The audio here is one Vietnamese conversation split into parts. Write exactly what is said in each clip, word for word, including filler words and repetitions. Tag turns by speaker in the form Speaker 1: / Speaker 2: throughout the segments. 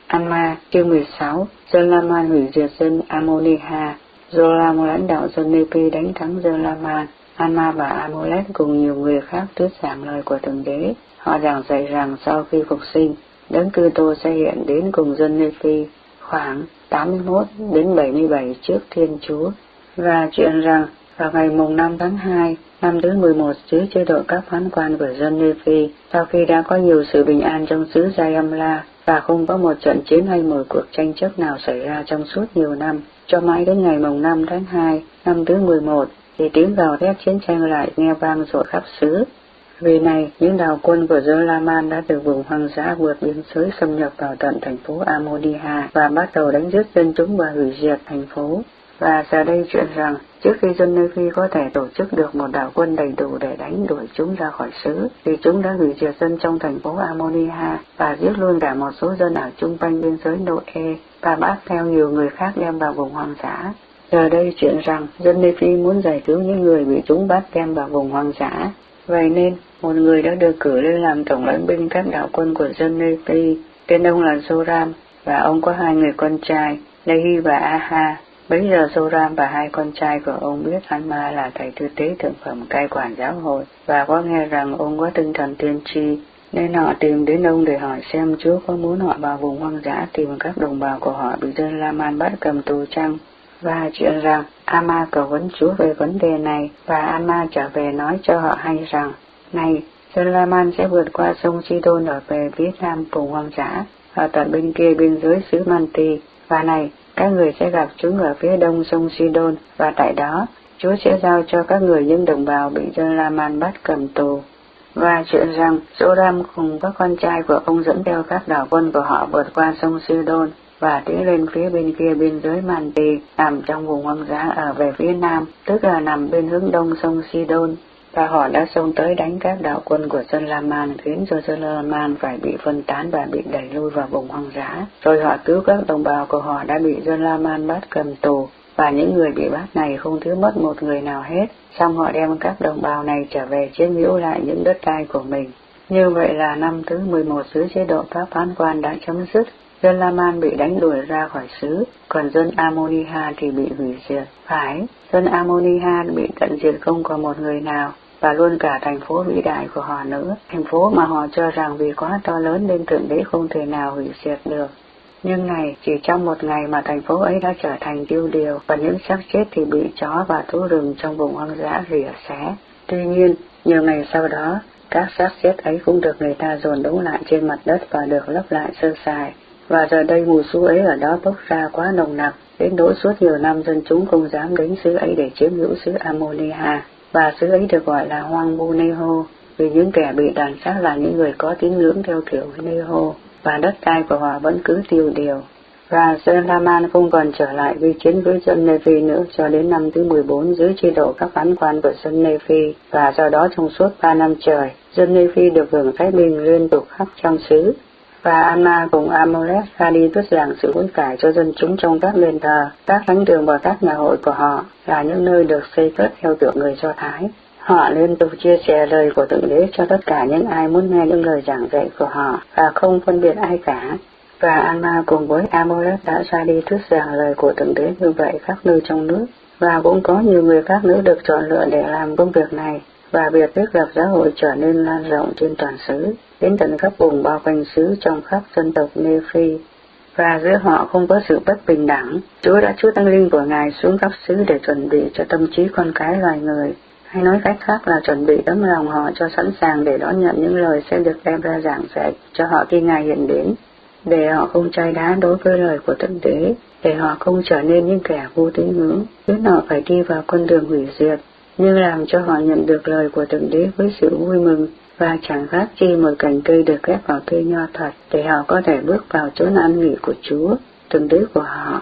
Speaker 1: Alma chương mười sáu. Giơ-la-man hủy diệt dân Ammoniha. Joram lãnh đạo dân Nephi đánh thắng Giơ-la-man. Alma và Amolet cùng nhiều người khác thuyết giảng lời của Thượng Đế. Họ giảng dạy rằng sau khi phục sinh, Đấng Kitô sẽ hiện đến cùng dân Nephi khoảng tám mươi mốt đến bảy mươi bảy trước Thiên Chúa, và chuyện rằng vào ngày mùng năm tháng hai năm thứ mười một dưới chế độ các phán quan của dân Nephi, sau khi đã có nhiều sự bình an trong xứ Giai-âm-la và không có một trận chiến hay một cuộc tranh chấp nào xảy ra trong suốt nhiều năm, cho mãi đến ngày mùng năm tháng hai năm thứ mười một thì tiếng gào thét chiến tranh lại nghe vang dội khắp xứ. Vì này, những đạo quân của Giơ-la-man đã từ vùng hoang dã vượt biên giới xâm nhập vào tận thành phố Ammoniha và bắt đầu đánh giết dân chúng và hủy diệt thành phố. Và giờ đây chuyện rằng, trước khi dân Nephi có thể tổ chức được một đạo quân đầy đủ để đánh đuổi chúng ra khỏi xứ, thì chúng đã hủy diệt dân trong thành phố Ammoniha và giết luôn cả một số dân ở chung quanh biên giới Noe và bắt theo nhiều người khác đem vào vùng hoang dã. Giờ đây chuyện rằng, dân Nephi muốn giải cứu những người bị chúng bắt đem vào vùng hoang dã. Vậy nên, một người đã được cử lên làm tổng lãnh binh các đạo quân của dân Nephi. Tên ông là Joram, và ông có hai người con trai, Lehi và Aha. Bấy giờ Joram và hai con trai của ông biết Alma là thầy tư tế thượng phẩm cai quản giáo hội, và có nghe rằng ông có tinh thần tiên tri, nên họ tìm đến ông để hỏi xem Chúa có muốn họ vào vùng hoang dã tìm các đồng bào của họ bị dân La-man bắt cầm tù chăng. Và chuyện rằng Alma cầu vấn Chúa về vấn đề này, và Alma trở về nói cho họ hay rằng, này, dân La-man sẽ vượt qua sông Sidon ở về phía nam vùng hoang dã, ở tận bên kia biên giới xứ Manti, và này, các người sẽ gặp chúng ở phía đông sông Sidon, và tại đó, Chúa sẽ giao cho các người những đồng bào bị dân La-man bắt cầm tù. Và chuyện rằng, Joram cùng các con trai của ông dẫn theo các đạo quân của họ vượt qua sông Sidon, và tiến lên phía bên kia biên giới Manti, nằm trong vùng hoang dã ở về phía nam, tức là nằm bên hướng đông sông Sidon, và họ đã xông tới đánh các đạo quân của dân La-man, khiến cho dân La-man phải bị phân tán và bị đẩy lui vào vùng hoang dã. Rồi họ cứu các đồng bào của họ đã bị dân La-man bắt cầm tù, và những người bị bắt này không thiếu mất một người nào hết. Xong họ đem các đồng bào này trở về chiếm hữu lại những đất đai của mình. Như vậy là năm thứ mười một dưới chế độ các phán quan đã chấm dứt. Dân La-man bị đánh đuổi ra khỏi xứ, còn dân Ammoniha thì bị hủy diệt. Phải, dân Ammoniha bị tận diệt không còn một người nào, và luôn cả thành phố vĩ đại của họ nữa, thành phố mà họ cho rằng vì quá to lớn nên Thượng Đế không thể nào hủy diệt được. Nhưng này, chỉ trong một ngày mà thành phố ấy đã trở thành tiêu điều, và những xác chết thì bị chó và thú rừng trong vùng hoang dã rỉa xé. Tuy nhiên, nhiều ngày sau đó, các xác chết ấy cũng được người ta dồn đống lại trên mặt đất và được lấp lại sơ sài. Và giờ đây mùi xú ấy ở đó bốc ra quá nồng nặc, đến nỗi suốt nhiều năm dân chúng không dám đến xứ ấy để chiếm hữu xứ Ammoniha, và xứ ấy được gọi là hoang vu Neho, vì những kẻ bị đàn sát là những người có tín ngưỡng theo kiểu Neho, và đất đai của họ vẫn cứ tiêu điều. Và dân La-man không còn trở lại gây chiến với dân Nephi nữa cho đến năm thứ mười bốn dưới chế độ các phán quan của dân Nephi, và do đó trong suốt ba năm trời, dân Nephi được hưởng thái bình liên tục khắp trong xứ. Và Alma cùng Amolet ra đi thuyết giảng sự hối cải cho dân chúng trong các đền thờ, các thánh đường và các nhà hội của họ, là những nơi được xây cất theo kiểu người Do Thái. Họ liên tục chia sẻ lời của Thượng Đế cho tất cả những ai muốn nghe những lời giảng dạy của họ, và không phân biệt ai cả. Và Alma cùng với Amolet đã ra đi thuyết giảng lời của Thượng Đế như vậy khắp nơi trong nước, và cũng có nhiều người khác nữa được chọn lựa để làm công việc này, và việc thiết lập giáo hội trở nên lan rộng trên toàn xứ, đến tận khắp vùng bao quanh xứ trong khắp dân tộc Nephi. Và giữa họ không có sự bất bình đẳng. Chúa đã trút thánh linh của Ngài xuống khắp xứ để chuẩn bị cho tâm trí con cái loài người, hay nói cách khác là chuẩn bị tấm lòng họ cho sẵn sàng để đón nhận những lời sẽ được đem ra giảng dạy cho họ khi Ngài hiện đến, để họ không chai đá đối với lời của Thượng Đế, để họ không trở nên những kẻ vô tín ngưỡng, khiến họ phải đi vào con đường hủy diệt, nhưng làm cho họ nhận được lời của Thượng Đế với sự vui mừng, và chẳng khác chi một cành cây được ghép vào cây nho thật, để họ có thể bước vào chốn an nghỉ của Chúa, Thượng Đế của họ.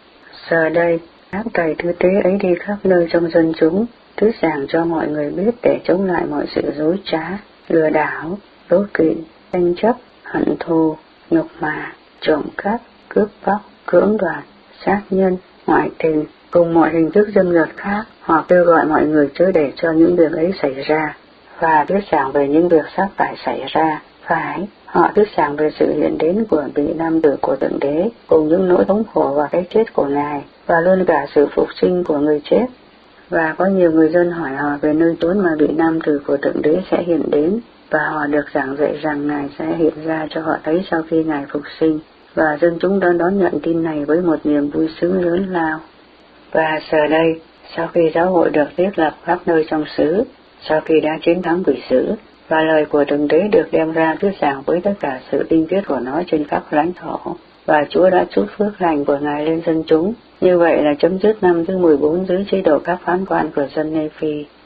Speaker 1: Giờ đây, các thầy tư tế ấy đi khắp nơi trong dân chúng, thuyết giảng cho mọi người biết để chống lại mọi sự dối trá, lừa đảo, đố kỵ, tranh chấp, hận thù, nhục mạ, trộm cắp, cướp bóc, cưỡng đoạt, sát nhân, ngoại tình, cùng mọi hình thức dâm dật khác. Họ kêu gọi mọi người chớ để cho những việc ấy xảy ra, và thuyết giảng về những việc sắp phải xảy ra. Phải, Họ thuyết giảng về sự hiện đến của vị nam tử của Thượng Đế, cùng những nỗi thống khổ và cái chết của Ngài, và luôn cả sự phục sinh của người chết. Và có nhiều người dân hỏi họ về nơi chốn mà vị nam tử của Thượng Đế sẽ hiện đến, và họ được giảng dạy rằng Ngài sẽ hiện ra cho họ thấy sau khi Ngài phục sinh, và dân chúng đã đón nhận tin này với một niềm vui sướng lớn lao. Và giờ đây, sau khi giáo hội được thiết lập khắp nơi trong xứ, sau khi đã chiến thắng quỷ dữ, và lời của Thượng Đế được đem ra thuyết giảng với tất cả sự tinh khiết của nó trên khắp lãnh thổ, và Chúa đã trút phước lành của Ngài lên dân chúng. Như vậy là chấm dứt năm thứ mười bốn dưới chế độ các phán quan của dân Nephi.